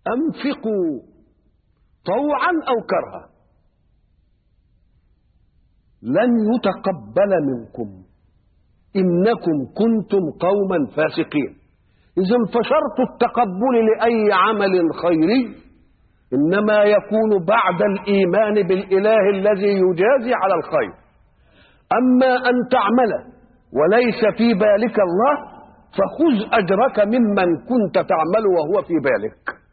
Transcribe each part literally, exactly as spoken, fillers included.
أنفقوا طوعا أو كرها لن يتقبل منكم إنكم كنتم قوما فاسقين. إذن فشرط التقبل لأي عمل خيري إنما يكون بعد الإيمان بالإله الذي يجازي على الخير. أما أن تعمل وليس في بالك الله فخذ أجرك ممن كنت تعمل وهو في بالك.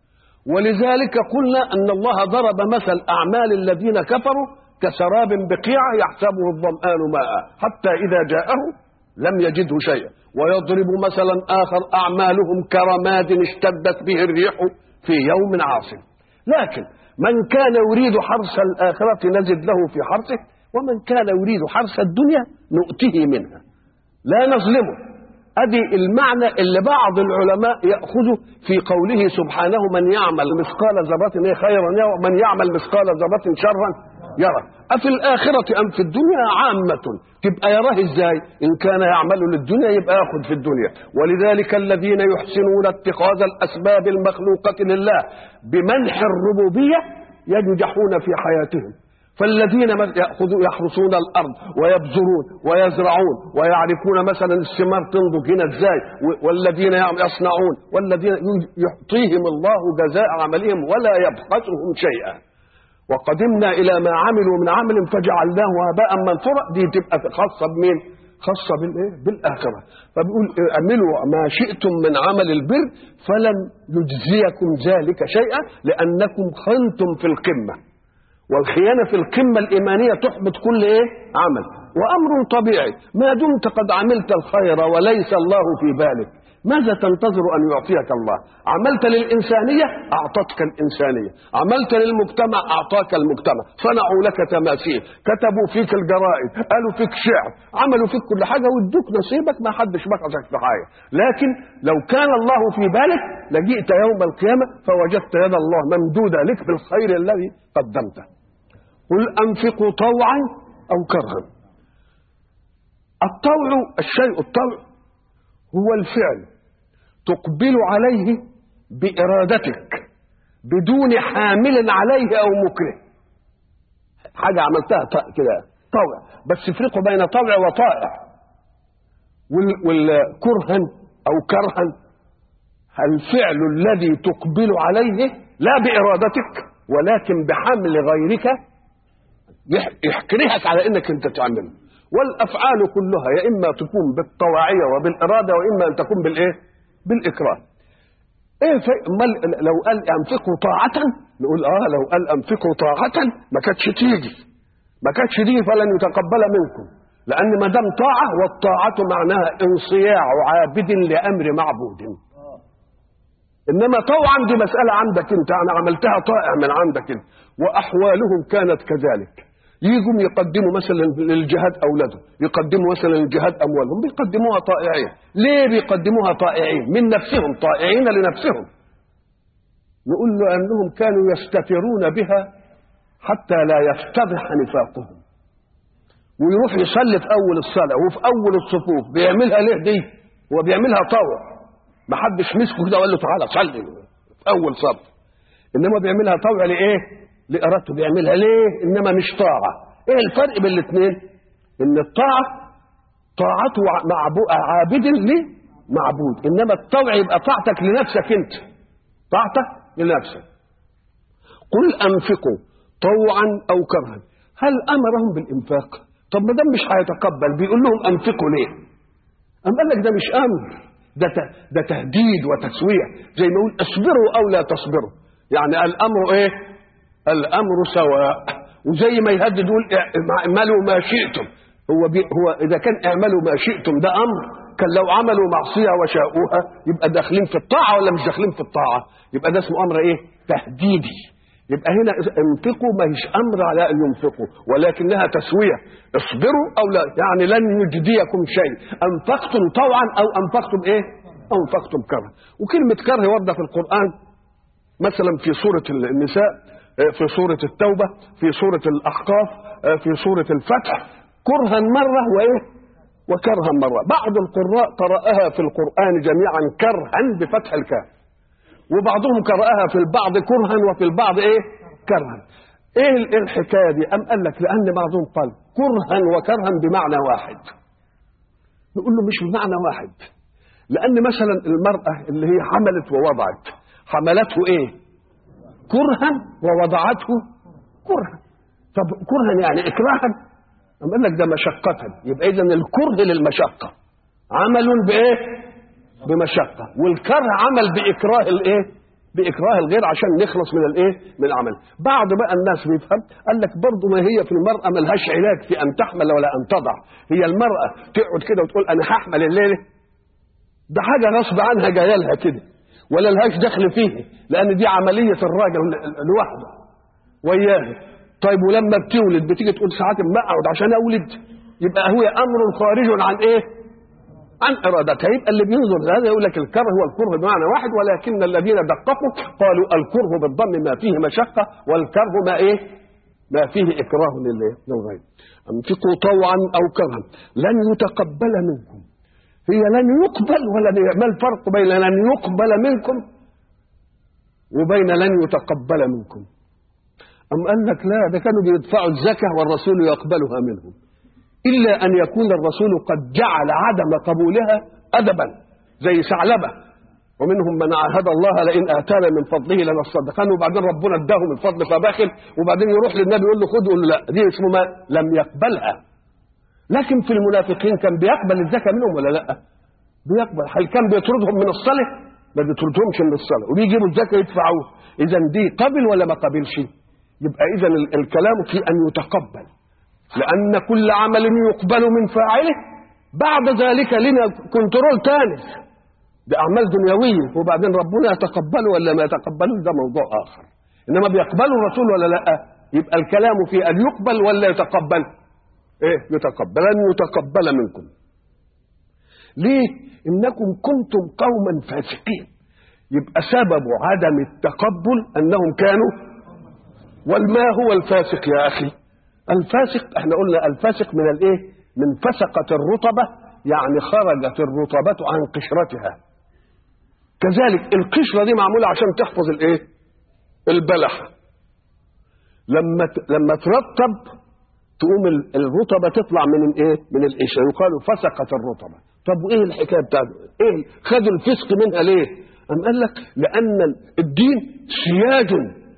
ولذلك قلنا أن الله ضرب مثل أعمال الذين كفروا كسراب بقيعة يحسبه الظمآن ماء حتى إذا جاءه لم يجده شيئا. ويضرب مثلا آخر أعمالهم كرماد اشتدت به الريح في يوم عاصف. لكن من كان يريد حرث الآخرة نزد له في حرثه ومن كان يريد حرث الدنيا نؤته منها لا نظلمه. أدي المعنى اللي بعض العلماء يأخذه في قوله سبحانه من يعمل مثقال ذرة خيرا يرى ومن يعمل مثقال ذرة شرا يرى. أفي الآخرة أم في الدنيا عامة. تبقى يراه إزاي؟ إن كان يعمل للدنيا يبقى يأخذ في الدنيا. ولذلك الذين يحسنون اتخاذ الأسباب المخلوقة لله بمنح الربوبية ينجحون في حياتهم. فالذين يأخذوا يحرسون الأرض ويبذرون ويزرعون ويعرفون مثلا الثمار تنضج هنا ازاي والذين يصنعون والذين يعطيهم الله جزاء عملهم ولا يبخسهم شيئا. وقدمنا إلى ما عملوا من عمل فجعلناه هباء منثورا. دي تبقى خاصة بمين؟ خاصة بالإيه؟ بالآخرة. فبيقول اعملوا ما شئتم من عمل البر فلن يجزيكم ذلك شيئا لأنكم خنتم في القمة. والخيانة في القمة الإيمانية تحبط كل إيه؟ عمل. وأمر طبيعي ما دمت قد عملت الخير وليس الله في بالك ماذا تنتظر أن يعطيك الله؟ عملت للإنسانية أعطتك الإنسانية، عملت للمجتمع أعطاك المجتمع، صنعوا لك تماثيل، كتبوا فيك الجرائد، قالوا فيك شعر، عملوا فيك كل حاجة وادوك نصيبك ما حدش بخسك في حاجة. لكن لو كان الله في بالك لجئت يوم القيامة فوجدت يد الله ممدودة لك بالخير الذي قدمته. قل أنفقوا طوعا أو كرها. الطوع الشيء الطوع هو الفعل تقبل عليه بإرادتك بدون حامل عليه أو مكره. حاجة عملتها كده طوع. بس فرقوا بين طوع وطائع. والكرها أو كرها الفعل الذي تقبل عليه لا بإرادتك ولكن بحمل غيرك يحكرهك على انك انت تعمله. والافعال كلها يا اما تكون بالطواعيه وبالاراده واما ان تكون بالايه؟ بالاكراه. ايه لو قال انفقوا طاعه نقول اه لو قال انفقوا طاعه ما كانتش تيجي ما كانتش تيجي فلن يتقبل منكم. لان ما دام طاعه والطاعه معناها انصياع عابد لامر معبود. انما طوعا دي مساله عندك انت انا عملتها طائع من عندك انت. واحوالهم كانت كذلك. يجوا يقدموا مثلا للجهاد اولادهم، يقدموا مثلا للجهاد اموالهم، بيقدموها طائعين. ليه بيقدموها طائعين؟ من نفسهم طائعين لنفسهم. نقول له انهم كانوا يستترون بها حتى لا يفتضح نفاقهم. ويروح يصلي في اول الصلاه وفي اول الصفوف بيعملها ليه دي؟ هو بيعملها طوع. ما حدش مسكه كده وقال له تعالى صلي في اول صف. انما بيعملها طوع لايه؟ لإرادته. بيعملها ليه؟ إنما مش طاعة. إيه الفرق بين الاثنين؟ إن الطاعة طاعته عابد لمعبود، إنما الطوع يبقى طاعتك لنفسك أنت. طاعتك لنفسك. قل أنفقوا طوعا أو كرها. هل أمرهم بالإنفاق؟ طب ما دام مش هيتقبل بيقول لهم أنفقوا ليه؟ أم قال لك ده مش أمر، ده ده تهديد وتسوية. زي ما يقول اصبروا أو لا تصبروا. يعني الأمر إيه؟ الامر سواء. وزي ما يهدد يقول اعملوا ما شئتم. هو بي هو اذا كان اعملوا ما شئتم ده امر، كان لو عملوا معصيه وشاءوها يبقى داخلين في الطاعه ولا مش داخلين في الطاعه؟ يبقى ده اسمه امر ايه؟ تهديدي. يبقى هنا انفقوا ما هيش امر على ان ينفقوا ولكنها تسويه. اصبروا او لا، يعني لن يجديكم شيء انفقتم طوعا او انفقتم ايه؟ او انفقتم كره. وكلمه كره ورده في القران مثلا في سوره النساء، في سورة التوبة، في سورة الأحقاف، في سورة الفتح، كرها مرة وإيه؟ وكرها مرة. بعض القراء قرأها في القرآن جميعا كرها بفتح الكاف وبعضهم قرأها في البعض كرها وفي البعض ايه كرها. ايه الحكايه دي؟ ام قال لك لان بعضهم قال كرها وكرها بمعنى واحد. نقول له مش بمعنى واحد، لان مثلا المراه اللي هي حملت ووضعت، حملته ايه كرها ووضعته كرها. طب كرها يعني اكراها؟ ام قال لك ده مشقه، يبقى اذا الكره للمشقه عمل بايه بمشقه، والكره عمل باكراه الايه باكراه الغير عشان نخلص من الايه من العمل. بعض بقى الناس بيفهم قال لك برضه ما هي في المراه ملهاش علاج في ان تحمل ولا ان تضع. هي المراه تقعد كده وتقول انا هحمل الليله، ده حاجه غصب عنها جايه لها كده ولا لهاش دخل فيه، لان دي عمليه الراجل لوحده وياه. طيب ولما بتولد بتيجي تقول ساعات ما اقعد عشان اولد، يبقى هو امر خارج عن ايه عن ارادتها. يبقى اللي بينظر هذا يقول لك الكره هو الكره بمعنى واحد، ولكن الذين دققوا قالوا الكره بالضم ما فيه مشقه، والكره ما ايه ما فيه اكراه للغير. انفقوا طوعا او كرها لن يتقبل منكم. هي لن يقبل ولا ما الفرق بين لن يقبل منكم وبين لن يتقبل منكم؟ أم قال لك لا، ده كانوا بيدفعوا الزكاة والرسول يقبلها منهم، إلا أن يكون الرسول قد جعل عدم قبولها أدبا زي ثعلبة، ومنهم من عاهد الله لئن آتانا من فضله لنصدقن، وبعدين ربنا اداه من فضل فبخل، وبعدين يروح للنبي يقول له خذ، يقول له لا، دي اسمه ما لم يقبلها. لكن في المنافقين كان بيقبل الزكاة منهم ولا لا؟ بيقبل. هل كان بيطردهم من الصلاة؟ ما بيطردهمش من الصلاة، وبيجيبوا الزكاة يدفعوه. إذا دي قبل ولا ما قبلش؟ يبقى إذا الكلام في أن يتقبل، لأن كل عمل يقبل من فاعله بعد ذلك لنا كنترول تاني، ده أعمال دنيوية، وبعدين ربنا يتقبله ولا ما يتقبله ده موضوع آخر. إنما بيقبله الرسول ولا لا؟ يبقى الكلام في أن يقبل ولا يتقبل؟ إيه يتقبل. لن يتقبل منكم. ليه؟ إنكم كنتم قوما فاسقين. يبقى سبب عدم التقبل أنهم كانوا. والما هو الفاسق يا أخي؟ الفاسق احنا قلنا الفاسق من الايه من فسقة الرطبة، يعني خرجت الرطبة عن قشرتها. كذلك القشرة دي معمولة عشان تحفظ الايه البلح، لما لما ترطب تقوم الرطبة تطلع من الايه من القشرة، يقال فسقت الرطبة. طب وايه الحكايه بتاعته؟ ايه خدوا الفسق منها ليه؟ أم قال لك لأن الدين سياج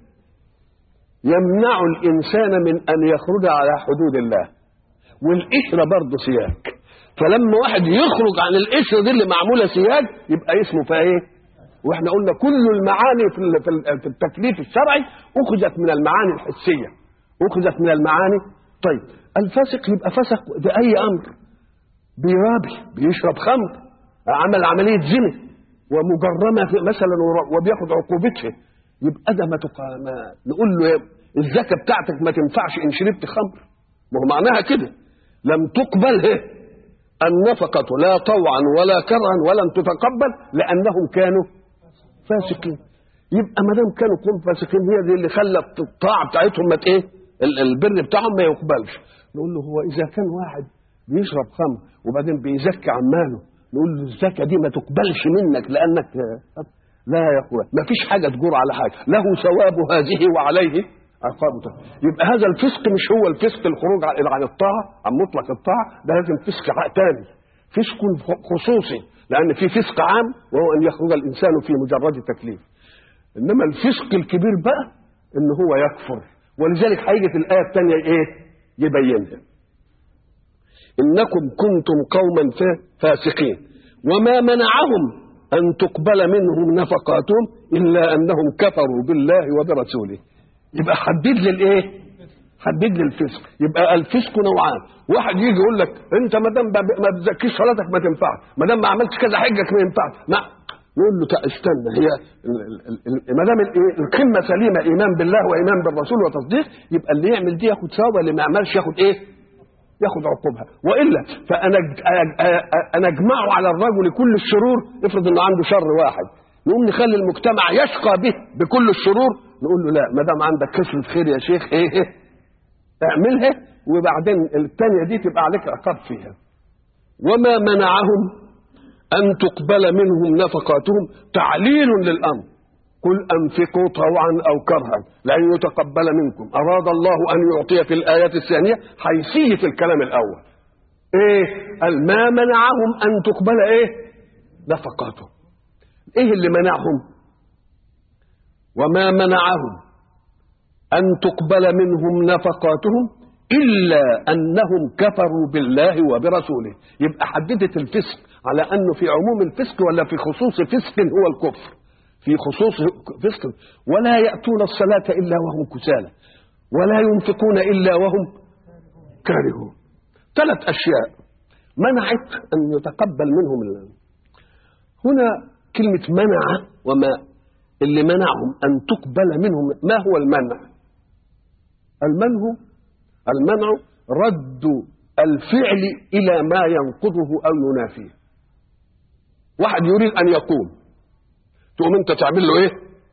يمنع الإنسان من أن يخرج على حدود الله، والقشرة برضه سياج. فلما واحد يخرج عن القشرة دي اللي معمولة سياج يبقى اسمه فايه. واحنا قلنا كل المعاني في التكليف الشرعي أخذت من المعاني الحسية، أخذت من المعاني. طيب الفاسق يبقى فسق بأي أمر، بيرابي بيشرب خمر، عمل عملية زنا ومجرمة مثلا وبياخد عقوبتها، يبقى ده ما, تق... ما نقول له الزكاة بتاعتك ما تنفعش إن شربت خمر. ما هو معناها كده لم تقبل هي النفقة لا طوعا ولا كرها ولن تتقبل لأنهم كانوا فاسقين. يبقى ما دام كانوا قوم فاسقين هي دي اللي خلت الطاعة بتاعتهم ما ايه البر بتاعهم ما يقبلش. نقول له هو إذا كان واحد بيشرب خمر وبعدين بيزكي عماله، نقول له الزكاة دي ما تقبلش منك لأنك لا يا اخوان، ما فيش حاجه تجور على حاجه، له ثواب هذه وعليه عقابته. يبقى هذا الفسق مش هو الفسق الخروج عن الطاعه عن مطلق الطاعه، ده لازم فسق ثاني، فسق خصوصي، لان في فسق عام وهو ان يخرج الانسان في مجرد تكليف. انما الفسق الكبير بقى ان هو يكفر، ولذلك هيجي في الايه الثانيه ايه يبينها. انكم كنتم قوما فاسقين وما منعهم أن تقبل منهم نفقاتهم إلا أنهم كفروا بالله وبرسوله. يبقى حدد للإيه؟ حدد للفسق. يبقى الفسق نوعان، واحد يجي يقول لك أنت ما دام ما بتزكيش صلاتك ما تنفعش، ما دام ما عملتش كذا حجك ما ينفعش، لا نقول له استنى، هي ما دام القمة سليمة إيمان بالله وإيمان بالرسول وتصديق، يبقى اللي يعمل دي ياخد ثواب، اللي ما يعملش ياخد إيه؟ ياخد عقوبها. والا فانا انا اجمعه على الرجل كل الشرور. افرض انه عنده شر واحد، نقوم نخلي المجتمع يشقى به بكل الشرور، نقول له لا، ما دام عندك كسرة خير يا شيخ ايه ايه اعملها، وبعدين الثانيه دي تبقى عليك عقاب فيها. وما منعهم ان تقبل منهم نفقاتهم تعليل للامر، قل أنفقوا طوعا أو كرها لن يتقبل منكم. أراد الله أن يعطي في الآية الثانية حيثية الكلام الأول. إيه؟ قال ما منعهم أن تقبل إيه؟ نفقاتهم. إيه اللي منعهم؟ وما منعهم أن تقبل منهم نفقاتهم إلا أنهم كفروا بالله وبرسوله. يبقى حددت الفسق على أنه في عموم الفسق ولا في خصوص فسق هو الكفر؟ في خصوص فسق. ولا يأتون الصلاة إلا وهم كسالى ولا ينفقون إلا وهم كارهون. ثلاث أشياء منعت أن يتقبل منهم الله. هنا كلمة منع، وما اللي منعهم أن تقبل منهم. ما هو المنع؟ المنع المنع رد الفعل إلى ما ينقضه أو ينافيه. واحد يريد أن يقوم، تقوم أنت تعمل له إيه؟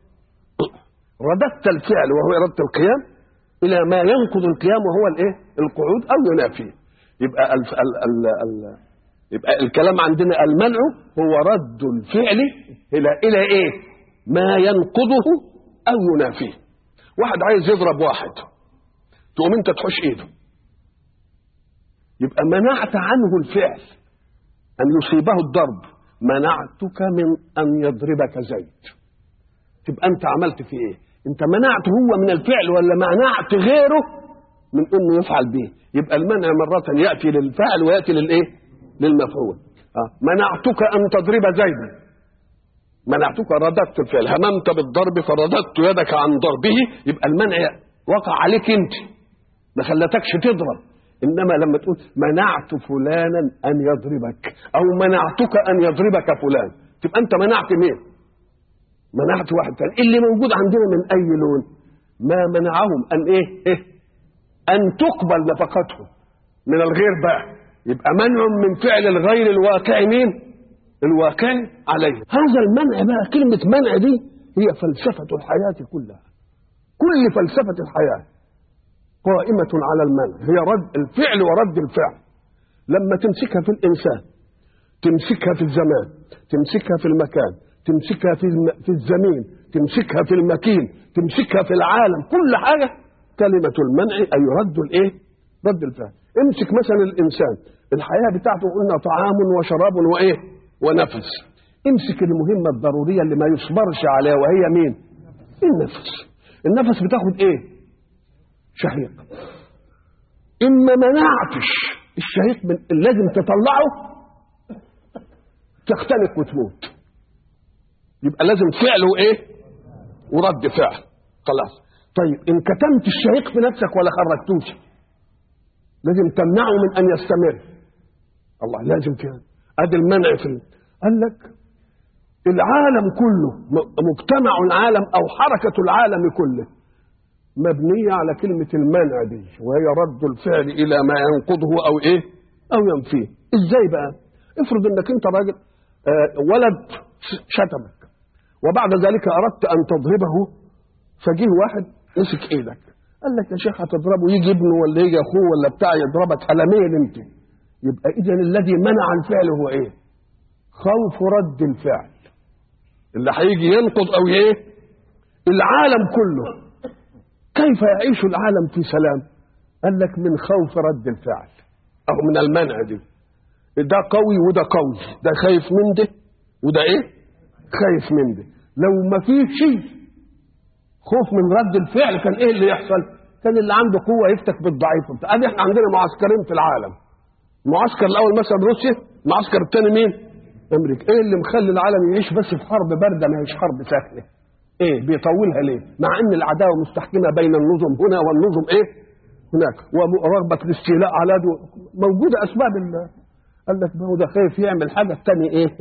رددت الفعل وهو إرادة القيام إلى ما ينقض القيام وهو الإيه؟ القعود أو ينافيه. يبقى ال ال ال ال يبقى الكلام عندنا المنع هو رد الفعل إلى إلى إيه؟ ما ينقضه أو ينافيه. واحد عايز يضرب واحد، تقوم أنت تحش إيده، يبقى منعت عنه الفعل أن يصيبه الضرب. منعتك من أن يضربك زيد. تبقى أنت عملت فيه إيه؟ أنت منعت هو من الفعل ولا منعت غيره من أنه يفعل به؟ يبقى المنع مرة يأتي للفعل ويأتي للإيه؟ للمفعول. آه. منعتك أن تضرب زيدا، منعتك رددت الفعل، هممت بالضرب فرددت يدك عن ضربه. يبقى المنع وقع عليك أنت، ما خلتكش تضرب. إنما لما تقول منعت فلانا أن يضربك أو منعتك أن يضربك فلان، تبقى أنت منعت مين؟ منعت واحد ثاني. اللي موجود عندنا من أي لون؟ ما منعهم أن إيه؟ إيه؟ أن تقبل نفقتهم من الغير بقى. يبقى منع من فعل الغير الواقع مين؟ الواقع عليه. هذا المنع بقى، كلمة منع دي هي فلسفة الحياة كلها. كل فلسفة الحياة قائمة على المنع، هي رد الفعل ورد الفعل. لما تمسكها في الإنسان، تمسكها في الزمان، تمسكها في المكان، تمسكها في في الزمين، تمسكها في المكين، تمسكها في العالم، كل حاجة كلمة المنع أي رد الإيه؟ رد الفعل. امسك مثلا الإنسان، الحياة بتاعته قلنا طعام وشراب وإيه؟ ونفس. امسك المهمة الضرورية اللي ما يصبرش عليها وهي مين؟ النفس. النفس بتاخد إيه؟ شهيق. إما منعتش الشهيق من لازم تطلعه تختنق وتموت. يبقى لازم فعله إيه؟ ورد فعل. خلاص. طيب إن كتمت الشهيق في نفسك ولا خرجتوش، لازم تمنعه من أن يستمر. الله لازم كده. أدي المنع في قال لك العالم كله، مجتمع العالم أو حركة العالم كله مبنية على كلمة المنع دي، وهي رد الفعل إلى ما ينقضه أو إيه؟ أو ينفيه. إزاي بقى؟ افرض إنك أنت راجل آه ولد شتمك وبعد ذلك أردت أن تضربه، فجيه واحد مسك إيدك قال لك يا شيخ هتضربه، يجي ابنه ولا يجي أخوه ولا بتاع يضربك ألمين أنت. يبقى إذن الذي منع الفعل هو إيه؟ خوف رد الفعل اللي هيجي ينقض أو إيه؟ العالم كله كيف يعيش العالم في سلام؟ قال لك من خوف رد الفعل أو من المنع دي. ده قوي وده قوي، ده خايف من ده وده إيه؟ خايف من ده. لو ما فيه شيء خوف من رد الفعل كان إيه اللي يحصل؟ كان اللي عنده قوة يفتك بالضعيف. قال احنا عندنا معسكرين في العالم، المعسكر الأول مثلا روسيا، المعسكر الثاني مين؟ أمريكا. إيه اللي مخلي العالم يعيش بس في حرب باردة ما هيش حرب ساخنة؟ ايه بيطولها ليه؟ مع ان العداوه مستحكمه بين النظم هنا والنظم ايه؟ هناك، ورغبه الاستيلاء على دو موجوده اسباب الله. قال لك ما هو ده خايف يعمل حاجه الثاني ايه؟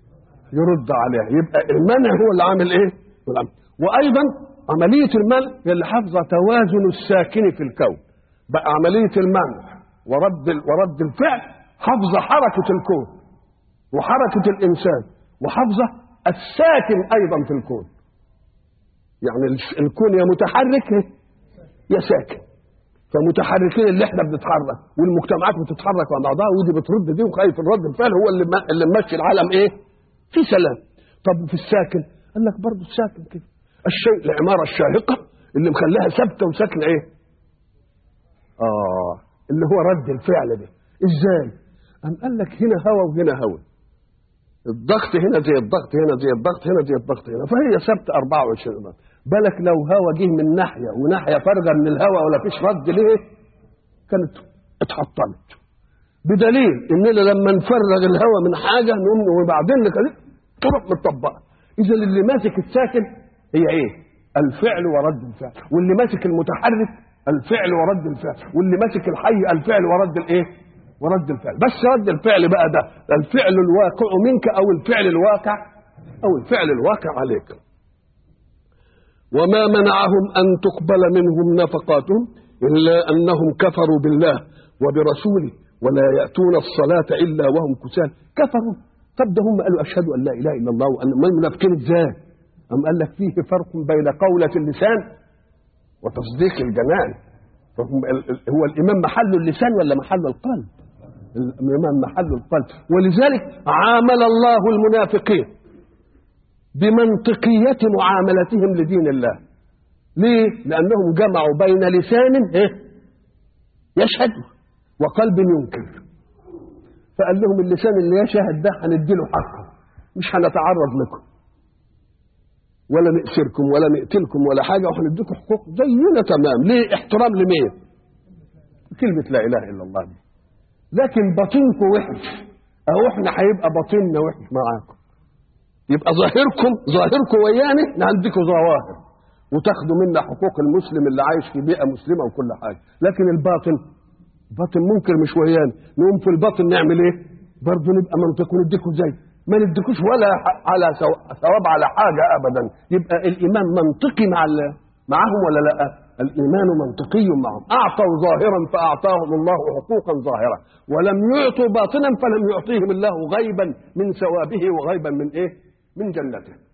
يرد عليها. يبقى المنع هو اللي عامل ايه؟ وايضا عمليه المنع هي اللي حافظه توازن الساكن في الكون. بقى عمليه المنع ورد ورد الفعل حافظه حركه الكون وحركه الانسان وحافظه الساكن ايضا في الكون. يعني الكون يا متحرك يا ساكن، فمتحركين اللي احنا بنتحرك والمجتمعات بتتحرك مع بعضها ودي بترد دي وخايف الرد الفعل هو اللي اللي ماشي العالم ايه؟ في سلام. طب في الساكن قال لك برضه الساكن كده الشيء العماره الشاهقه اللي مخليها ثابته وساكنه ايه؟ اه اللي هو رد الفعل ده. ازاي؟ قام قال لك هنا هوا وهنا هوا، الضغط هنا زي الضغط هنا زي الضغط هنا زي الضغط هنا، فهي ثابته أربعة وعشرين ضغط. بالك لو هوا جه من ناحيه وناحيه فارغه من الهوا ولا فيش رد ليه؟ كانت اتحطمت. بدليل اننا لما نفرغ الهوا من حاجه نقوم وبعدين كده تروح متطبقه. اذا اللي ماسك الساكن هي ايه؟ الفعل ورد الفعل، واللي ماسك المتحرك الفعل ورد الفعل، واللي ماسك الحي الفعل ورد الايه؟ ورد الفعل. بس رد الفعل بقى ده الفعل الواقع منك او الفعل الواقع او الفعل الواقع عليك. وما منعهم ان تقبل منهم نفقاتهم الا انهم كفروا بالله وبرسوله ولا ياتون الصلاه الا وهم كسالى. كفروا. طب ده هم قالوا اشهد ان لا اله الا الله وان ما المنافقين ازاي؟ أم قال لك فيه فرق بين قولة اللسان وتصديق الجنان. هو الإيمان محل اللسان ولا محل القلب؟ الإيمان محل القلب. ولذلك عامل الله المنافقين بمنطقية معاملتهم لدين الله. ليه؟ لأنهم جمعوا بين لسان يشهد وقلب ينكر. فقال لهم اللسان اللي يشهد ده هنديله حقه، مش هنتعرض لكم ولا نأسركم ولا نقتلكم ولا حاجة وهنديكم حقوق زينا تمام. ليه؟ احترام لمين؟ كلمة لا إله إلا الله دي. لكن باطنكم وحش، أهو احنا هيبقى باطننا وحش معاكم. يبقى ظاهركم ظاهركم ويانا نديكم ظواهر وتاخدوا منا حقوق المسلم اللي عايش في بيئة مسلمة وكل حاجة. لكن الباطن باطن منكر مش ويانا، نقوم في الباطن نعمل ايه؟ برضه نبقى منطق ونديكم زي ما نديكوش ولا على ثواب على حاجة أبدا. يبقى الإيمان منطقي مع معهم ولا لا؟ الإيمان منطقي معهم. أعطوا ظاهرا فأعطاهم الله حقوقا ظاهرة، ولم يعطوا باطنا فلم يعطيهم الله غيبا من ثوابه وغيبا من إيه؟ من جنته.